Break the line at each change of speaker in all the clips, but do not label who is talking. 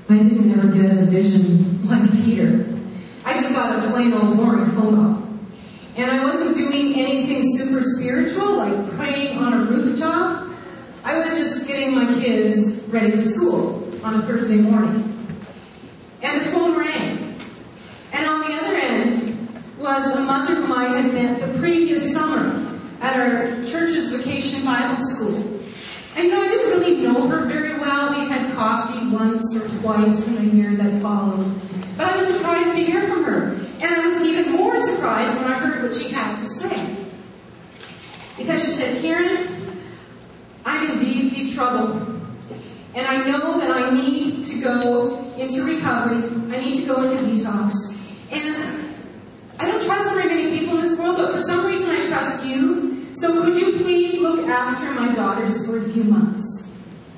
I didn't ever get a vision like Peter. I just got a plain old boring phone call. And I wasn't doing anything super spiritual, like praying on a rooftop. I was just getting my kids ready for school on a Thursday morning. And the phone rang. And on the other end was a mother whom I had met the previous summer at our church's vacation Bible school. And I didn't really know her very well. We had coffee once or twice in the year that followed. But I was surprised to hear from her. And I was even more surprised when I heard what she had to say. Because she said, Karen, I'm in deep, deep trouble. And I know that I need to go into recovery. I need to go into detox. And I don't trust very many people in this world, but for some reason I trust you. So could you please look after my daughters for a few months?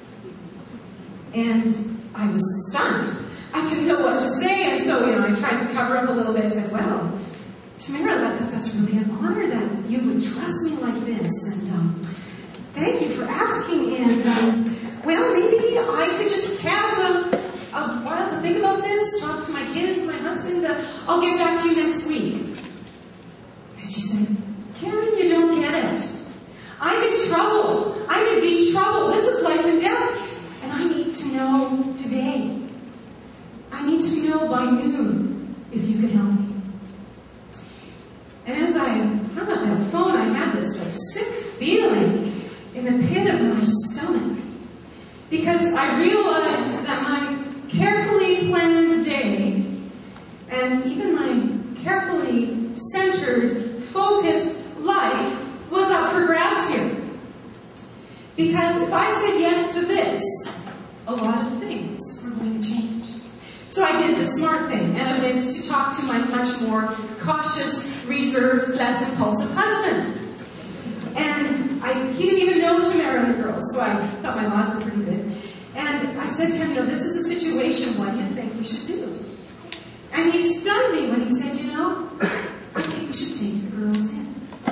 And I was stunned. I didn't know what to say, and so, I tried to cover up a little bit and said, well, Tamara, that's really an honor that you would trust me like this, and thank you for asking, and, well, maybe I could just have a while to think about this, talk to my kids, my husband, I'll get back to you next week. And she said, Karen, you don't get it. I'm in trouble. I'm in deep trouble. This is life and death. And I need to know today. I need to know by noon if you can help me. And as I hung up that phone, I had this sick feeling in the pit of my stomach. Because I realized that my carefully planned day and even my carefully centered, focused life was up for grabs here. Because if I said yes to this, a lot of things were going to change. So I did the smart thing, and I went to talk to my much more cautious, reserved, less impulsive husband. And he didn't even know Tamara and the girls, so I thought my odds were pretty good. And I said to him, this is the situation, what do you think we should do? And he stunned me when he said, I think we should take the girls in.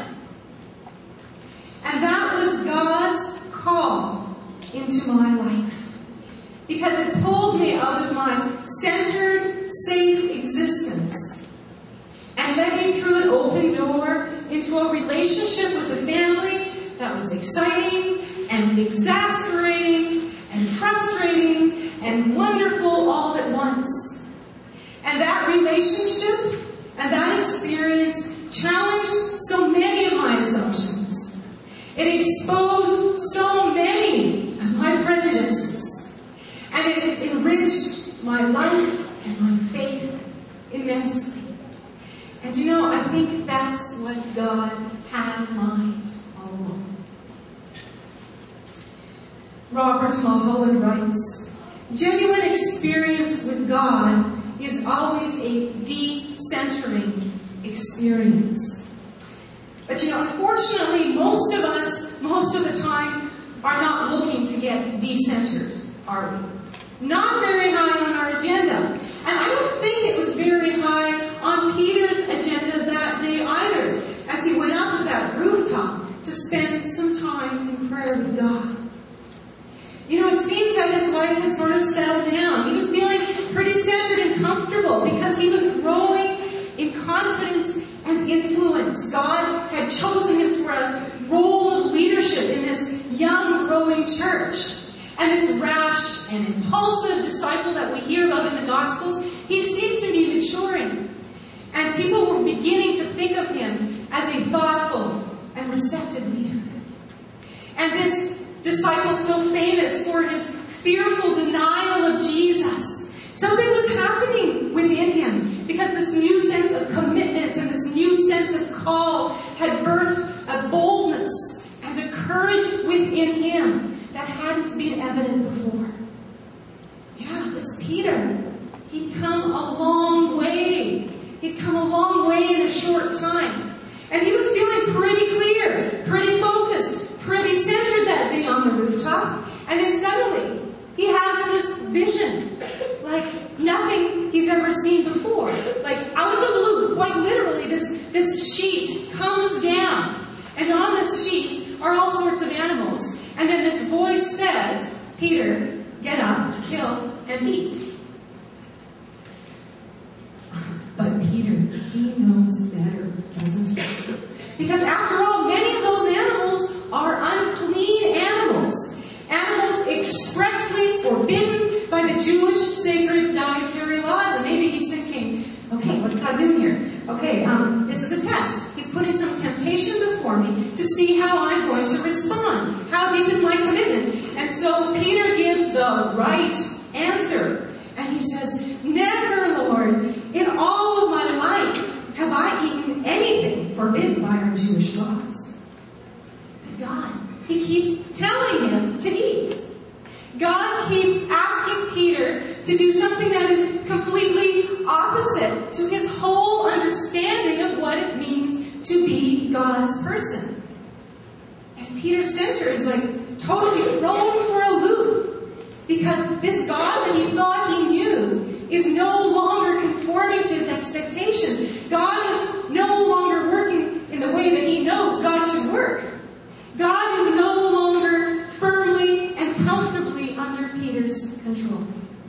And that was God's call into my life. Because it pulled me out of my centered, safe existence and led me through an open door into a relationship with a family that was exciting and exasperating and frustrating and wonderful all at once. And that relationship and that experience challenged so many of my assumptions. It exposed so many of my prejudices. And it enriched my life and my faith immensely. And I think that's what God had in mind all along. Robert Mulholland writes, genuine experience with God is always a de-centering experience. But unfortunately, most of us, most of the time, are not looking to get de-centered, are we? Not very high on our agenda. And I don't think it was very high on Peter's agenda that day either, as he went up to that rooftop to spend some time in prayer with God. It seems that his life had sort of settled down. He was feeling pretty centered and comfortable because he was growing in confidence and influence. God had chosen him for a role of leadership in this young, growing church. And this rash and impulsive disciple that we hear about in the Gospels, he seemed to be maturing. And people were beginning to think of him as a thoughtful and respected leader. And this disciple, so famous for his fearful denial of Jesus, something was happening within him because this new sense of commitment and this new sense of call had birthed a boldness and a courage within him that hadn't been evident before. Yeah, this Peter, he'd come a long way. He'd come a long way in a short time. And he was feeling pretty clear, pretty focused, pretty centered that day on the rooftop. And then suddenly, he has this vision, like nothing he's ever seen before. Like out of the blue, quite literally, this sheet comes down. And on this sheet are all sorts of animals. And then this voice says, Peter, get up, kill, and eat. he knows better, doesn't he? Because after all, many of those animals are unclean animals. Animals expressly forbidden by the Jewish sacred dietary laws. And maybe he's thinking, okay, what's God doing here? Okay, this is a test. He's putting some temptation before me to see how I'm going to respond. How deep is my commitment? And so Peter gives the right answer. And he says, never, Lord, in all of my life have I eaten anything forbidden by our Jewish laws. And God, he keeps telling him to eat. God keeps asking Peter to do something that is completely opposite to his whole understanding of what it means to be God's person. And Peter's center is like totally thrown for a loop. Because this God that he thought he knew is no longer conforming to his expectations. God is no longer working in the way that he knows God should work. God is no longer firmly and comfortably under Peter's control.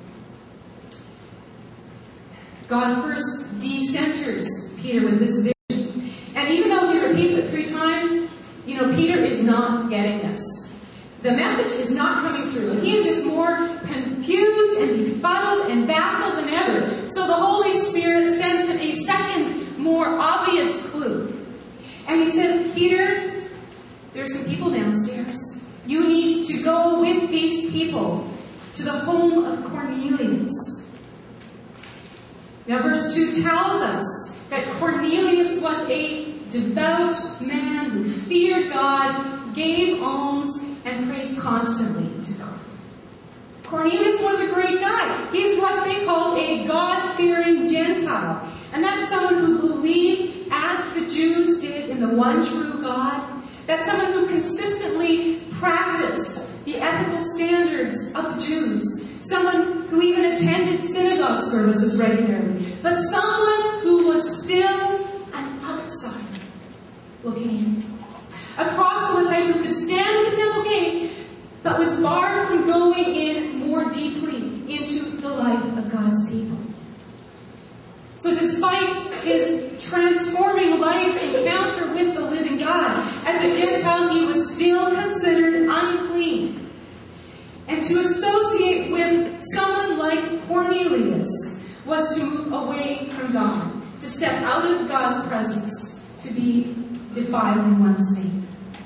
God first decenters Peter with this vision. And even though he repeats it 3 times, Peter is not getting this. The message is not coming through. And he is just more confused and befuddled and baffled than ever. So the Holy Spirit sends him a second, more obvious clue. And he says, Peter, there's some people downstairs. You need to go with these people to the home of Cornelius. Now verse 2 tells us that Cornelius was a devout man who feared God, gave alms, and prayed constantly to God. Cornelius was a great guy. He's what they called a God-fearing Gentile. And that's someone who believed, as the Jews did, in the one true God. That's someone who consistently practiced the ethical standards of the Jews. Someone who even attended synagogue services regularly. But someone who was still an outsider looking in. A proselyte who could stand at the temple gate, but was barred from going in more deeply into the life of God's people. So despite his transforming life encounter with the living God, as a Gentile he was still considered unclean. And to associate with someone like Cornelius was to move away from God, to step out of God's presence, to be defiling one's faith.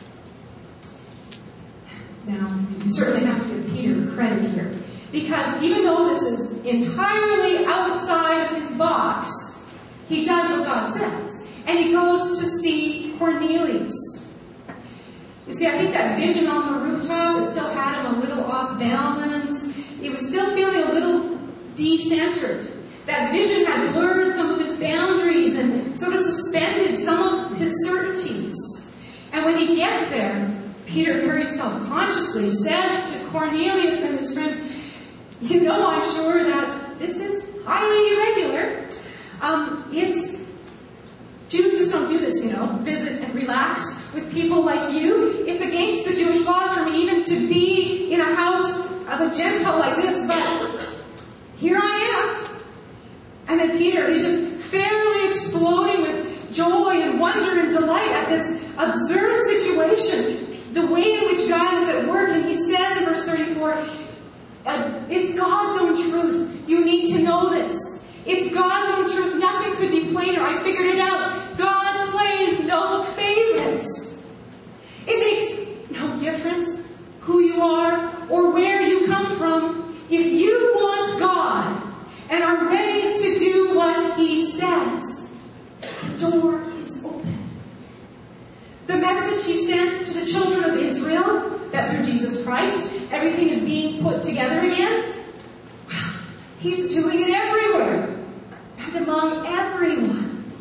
Now, you certainly have to give Peter credit here. Because even though this is entirely outside of his box, he does what God says. And he goes to see Cornelius. You see, I think that vision on the rooftop, it still had him a little off balance. He was still feeling a little decentered. That vision had blurred some of his boundaries and sort of suspended some of his certainties. And when he gets there, Peter very self-consciously says to Cornelius and his friends, I'm sure that this is highly irregular. Jews just don't do this, visit and relax with people like you. It's against the Jewish laws for me even to be in a house of a Gentile like this, but here I am. And then Peter is just fairly exploding with joy and wonder and delight at this absurd situation. The way in which God is at work, and he says in verse 34, it's God's own truth. You need to know this. It's God's own truth. Nothing could be plainer. I figured it out. God plays no favorites. It makes no difference who you are or where you come from. If you want God and are ready to do what he says, the door is open. The message he sent to the children of Israel, that through Jesus Christ, everything is being put together again, well, he's doing it everywhere and among everyone.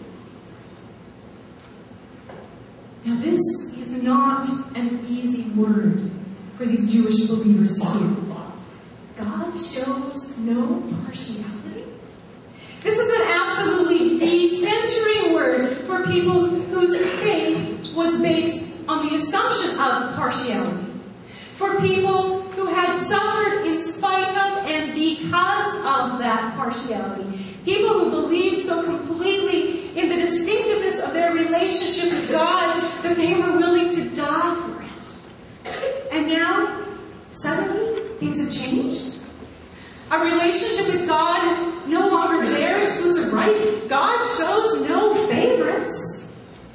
Now this is not an easy word for these Jewish believers to hear. God shows no partiality. This is an absolutely decentering word for people whose faith was based on the assumption of partiality. For people who had suffered in spite of and because of that impartiality. People who believed so completely in the distinctiveness of their relationship with God that they were willing to die for it. And now, suddenly, things have changed. A relationship with God is no longer their exclusive right. God shows no favorites.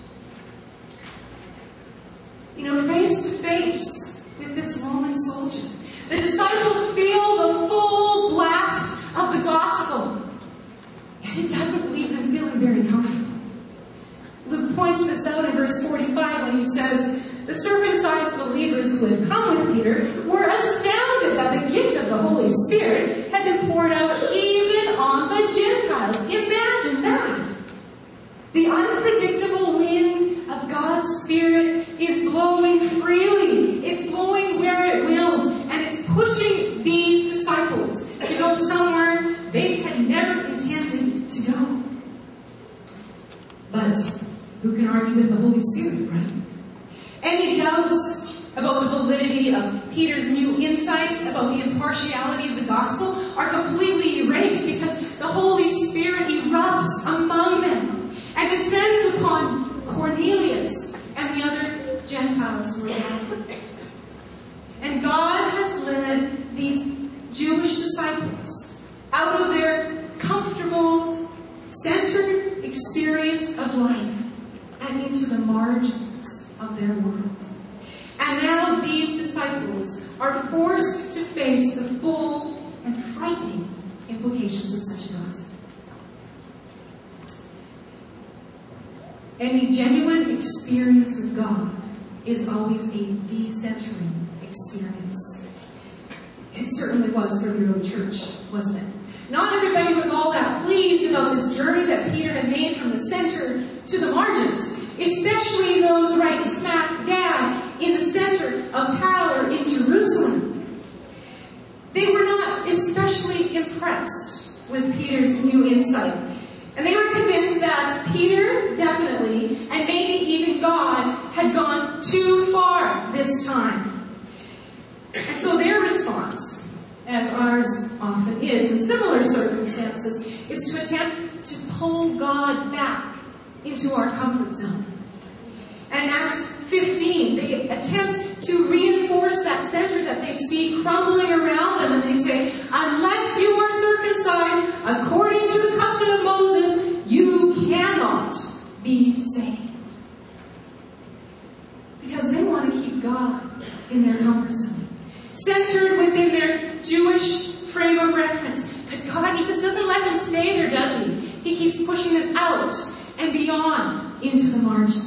Face to face with this Roman soldier, the disciples feel the full blast of the gospel. And it doesn't leave them feeling very comfortable. Luke points this out in verse 45 when he says, the circumcised believers who had come with Peter were astounded that the gift of the Holy Spirit had been poured out even on the Gentiles. Imagine that. The unpredictable wind of God's Spirit is blowing freely. It's blowing where it wills, and it's pushing these disciples to go somewhere they had never intended to go. But who can argue with the Holy Spirit, right? Any doubts about the validity of Peter's new insight about the impartiality of the gospel are completely erased because the Holy Spirit erupts among them and descends upon Cornelius and the other Gentiles who were there. And God has led these Jewish disciples out of their comfortable, centered experience of life and into the margins of their world. And now these disciples are forced to face the full and frightening implications of such a gospel. Any genuine experience with God is always a decentering experience. It certainly was for the early church, wasn't it? Not everybody was all that pleased about this journey that Peter had made from the center to the margins, especially those right smack dab in the center of power in Jerusalem. They were not especially impressed with Peter's new insight. And they were convinced that Peter definitely, and maybe even God, had gone too far this time. And so their response, as ours often is in similar circumstances, is to attempt to pull God back into our comfort zone. And in Acts 15, they attempt to reinforce that center that they see crumbling around them, and they say, unless you are circumcised according to the custom of Moses, you cannot be saved. Because they want to keep God in their comfort zone, centered within their Jewish frame of reference. But God, He just doesn't let them stay there, does He? He keeps pushing them out and beyond into the margins.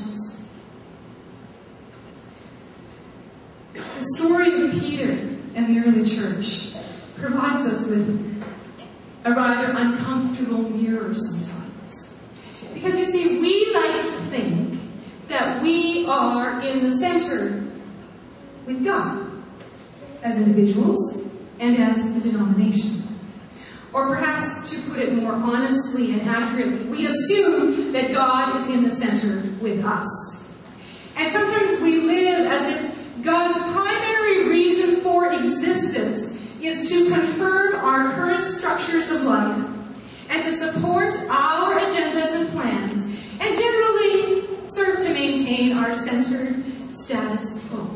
The story of Peter and the early church provides us with a rather uncomfortable mirror sometimes. Because you see, we like to think that we are in the center with God, as individuals and as a denomination. Or perhaps, to put it more honestly and accurately, we assume that God is in the center with us. And sometimes we live as if God's primary reason for existence is to confirm our current structures of life and to support our agendas and plans, and generally serve to maintain our centered status quo.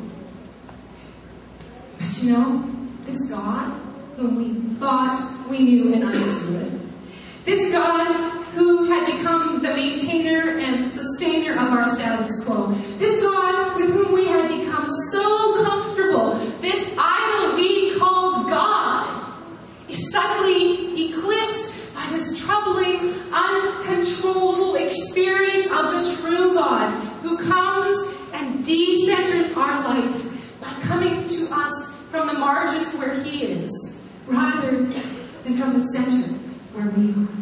But you know, this God whom we thought we knew and understood, this God who had become the maintainer and sustainer of our status quo, this God with whom we had become so comfortable, this idol we called God, is suddenly eclipsed by this troubling, uncontrollable experience of the true God who comes and decenters our life by coming to us from the margins where He is, rather than from the center where we are.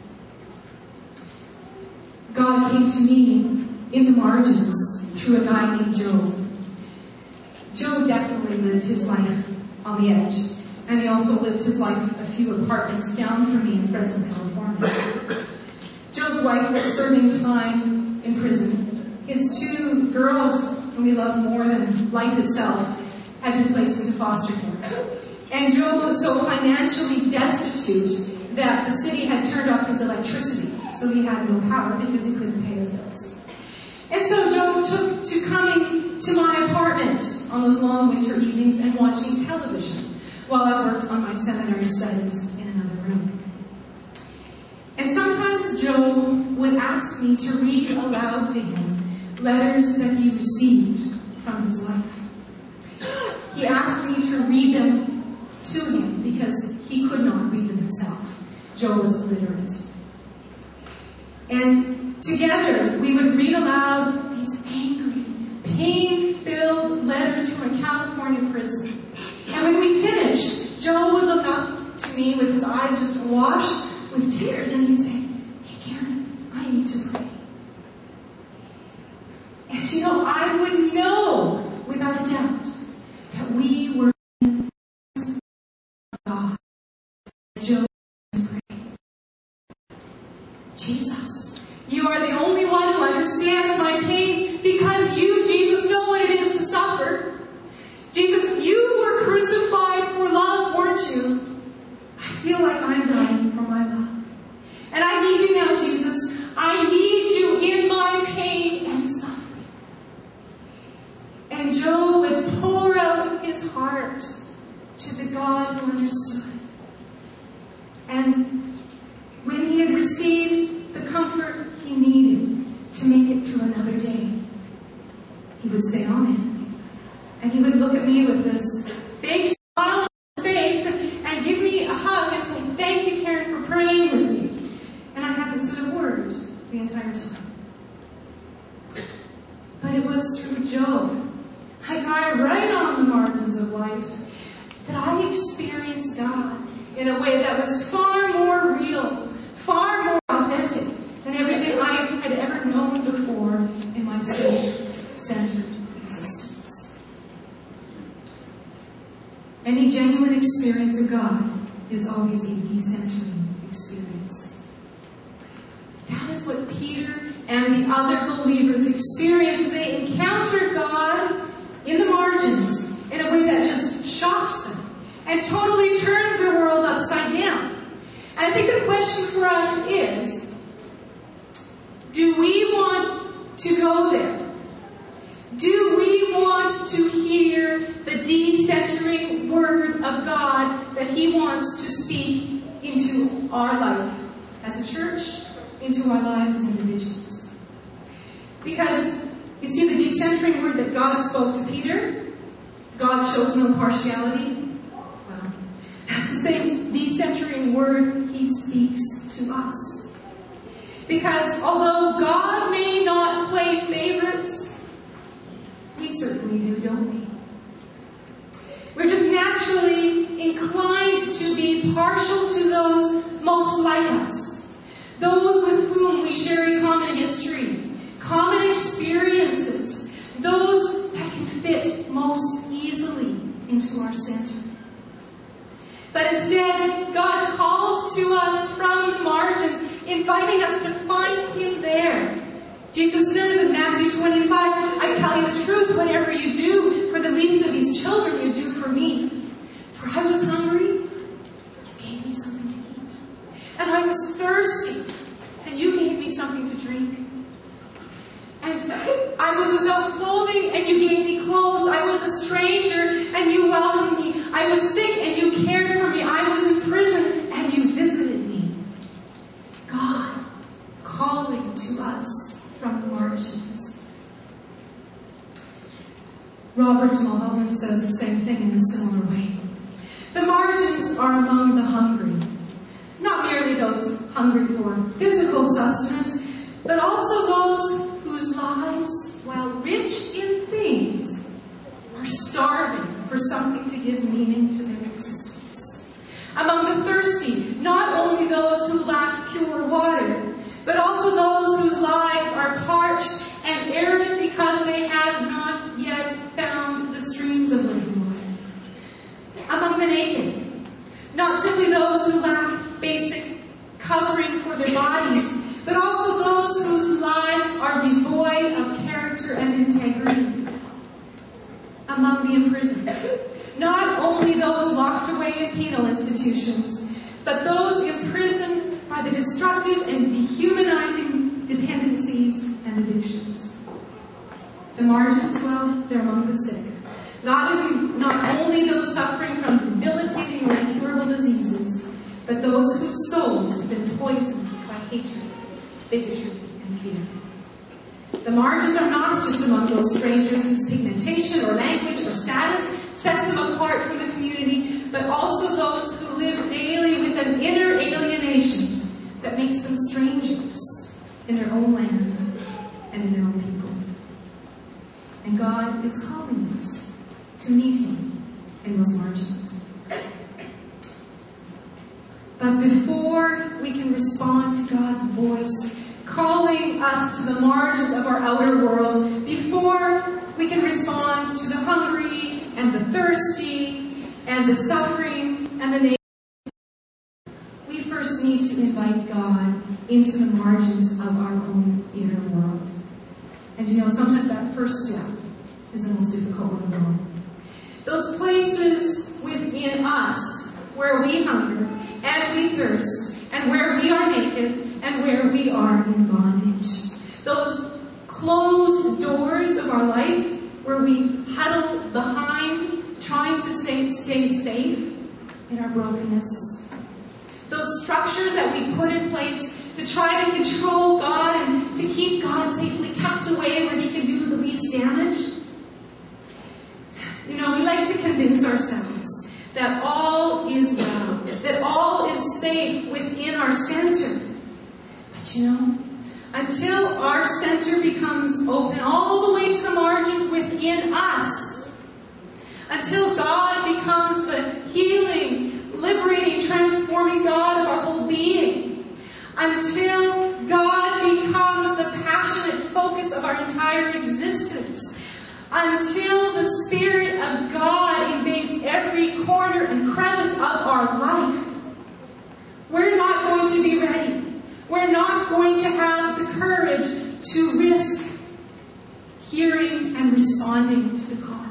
God came to me in the margins through a guy named Joe. Joe definitely lived his life on the edge, and he also lived his life a few apartments down from me in Fresno, California. Joe's wife was serving time in prison. His two girls, whom he loved more than life itself, had been placed into foster care. And Joe was so financially destitute that the city had turned off his electricity, so he had no power because he couldn't pay his bills. And so Joe took to coming to my apartment on those long winter evenings and watching television while I worked on my seminary studies in another room. And sometimes Joe would ask me to read aloud to him letters that he received from his wife. He asked me to read them to him because he could not read them himself. Joe was illiterate. And together we would read aloud these angry, pain-filled letters from a California prison. And when we finished, Joe would look up to me with his eyes just awash with tears, and he'd say, "Hey, Karen, I need to pray." And you know, I would know without a doubt that we were in the presence of God. Joe was praying. Jesus, you are the only one who understands my pain because you, Jesus, know what it is to suffer. Jesus, you were crucified for love, weren't you? I feel like I'm dying for my love. And I need you now, Jesus. I need you in my pain and suffering. And Joe would pour out his heart to the God who understood. And when he had received the comfort he needed to make it through another day, he would say, "Amen." And he would look at me with this big smile on his face and give me a hug and say, "Thank you, Karen, for praying with me." And I hadn't said a word the entire time. But it was through Joe, a guy right on the margins of life, that I experienced God in a way that was far more real, far more authentic than everything I had ever known before in my self-centered existence. Any genuine experience of God is always a decentering experience. That is what Peter and the other believers experienced. They encountered God in the margins in a way that just shocks them and totally turns their world upside down. And I think the question for us is, do we want to go there? Do we want to hear the decentering word of God that He wants to speak into our life as a church, into our lives as individuals? Because, you see, the decentering word that God spoke to Peter, God shows no partiality. Well, that's the same decentering word He speaks to us. Because although God may not play favorites, we certainly do, don't we? We're just naturally inclined to be partial to those most like us, those with whom we share a common history, common experiences, those that can fit most easily into our center. But instead, God calls to us from the margins, inviting us to find Him there. Jesus says in Matthew 25, "I tell you the truth, whatever you do for the least of these children, you do for me. For I was hungry, you gave me something to eat. And I was thirsty, and you gave me something to drink. And I was without clothing, and you gave me clothes. I was a stranger, and you welcomed me. I was sick, and you cared for me. I was in prison, and you visited me." God calling to us from the margins. Robert Mulholland says the same thing in a similar way. The margins are among the hungry. Not merely those hungry for physical sustenance, but also those whose lives, while rich in things, are starving for something to give meaning to their existence. Among the thirsty, not only those who lack pure water, but also those whose lives are parched and arid because they have not yet found the streams of living water. Among the naked, not simply those who lack basic covering for their bodies, but also those whose lives are devoid of character and integrity. Among the imprisoned, not only those locked away in penal institutions, but those imprisoned The margins, well, they're among the sick. Not only those suffering from debilitating or incurable diseases, but those whose souls have been poisoned by hatred, bigotry, and fear. The margins are not just among those strangers whose pigmentation or language or status sets them apart from the community, but also those who live daily with an inner alienation that makes them strangers in their own land and in their own people. And God is calling us to meet Him in those margins. But before we can respond to God's voice, calling us to the margins of our outer world, before we can respond to the hungry and the thirsty and the suffering and the naked, we first need to invite God into the margins of our own inner world. And you know, sometimes that first step is the most difficult one of all. Those places within us where we hunger and we thirst and where we are naked and where we are in bondage. Those closed doors of our life where we huddle behind trying to stay safe in our brokenness. Those structures that we put in place to try to control God and to keep God safely tucked away where He can do the least damage. You know, we like to convince ourselves that all is well, that all is safe within our center. But you know, until our center becomes open all the way to the margins within us, until God becomes the healing, liberating, transforming God of our whole being, until God becomes the passionate focus of our entire existence, until the Spirit of God invades every corner and crevice of our life, we're not going to be ready. We're not going to have the courage to risk hearing and responding to the call.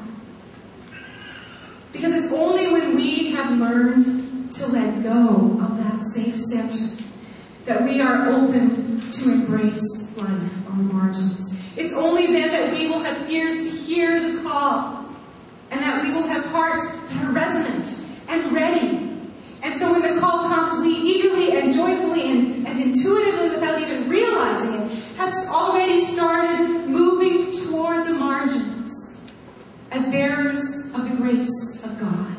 Because it's only when we have learned to let go of that safe center that we are opened to embrace life on the margins. It's only then that we will have ears to hear the call, and that we will have hearts that are resonant and ready. And so when the call comes, we eagerly and joyfully and intuitively, without even realizing it, have already started moving toward the margins as bearers of the grace of God.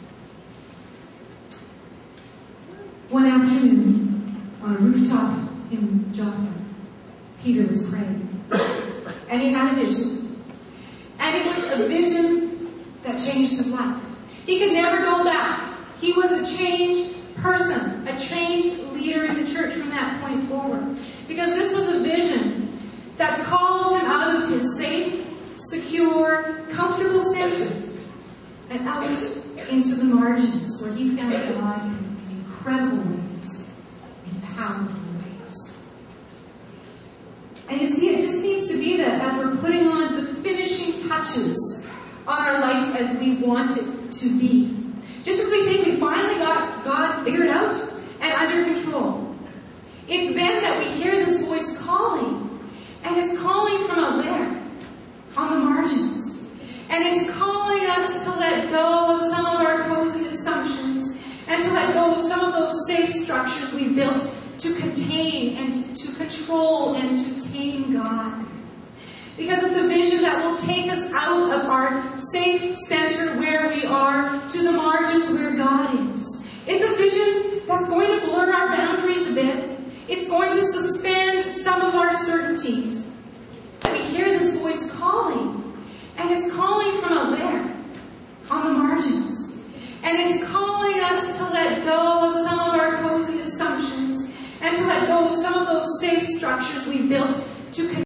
One afternoon, on a rooftop in Joppa, Peter was praying. And he had a vision. And it was a vision that changed his life. He could never go back. He was a changed person, a changed leader in the church from that point forward. Because this was a vision that called him out of his safe, secure, comfortable center and out into the margins where he found God in incredible ways, in powerful ways. And you see, it just seems to be that as we're putting on the finishing touches on our life as we want it to be, just as we think we finally got God figured out and under control, it's then that we hear this voice calling. And it's calling from out there, on the margins. And it's calling us to let go of some of our cozy assumptions and to let go of some of those safe structures we built to contain and to control and to tame God. Because it's a vision that will take us out of our safe center where we are to the margins where God is. It's a vision that's going to blur our boundaries a bit. It's going to suspend some of our certainties. We hear this voice calling, and it's calling from out there, on the margins. And it's calling us to let go of some of our cozy assumptions and to let go of some of those safe structures we built to